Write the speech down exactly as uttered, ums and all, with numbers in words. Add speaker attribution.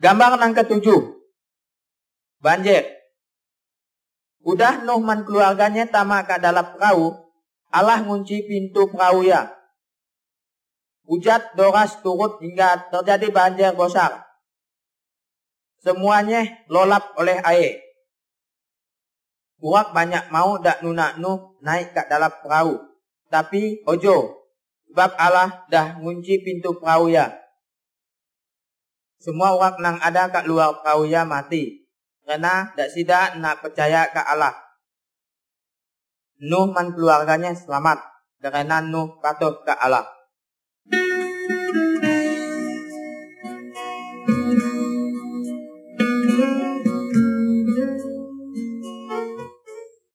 Speaker 1: Gambar yang ketujuh. Banjir. Udah Nuh man keluarganya tama ke dalam perahu, Allah ngunci pintu perahu ya. Hujan deras turut hingga terjadi banjir besar. Semuanya lolap oleh air. Uak banyak mau dak nuna Nuh naik ke dalam perahu. Tapi ojo, sebab Allah dah ngunci pintu perahu ya. Semua orang nang ada kat luar perahu ya mati. Karena dak sida nak percaya ke Allah. Nuh man keluarganya selamat. Karena Nuh patuh ke Allah.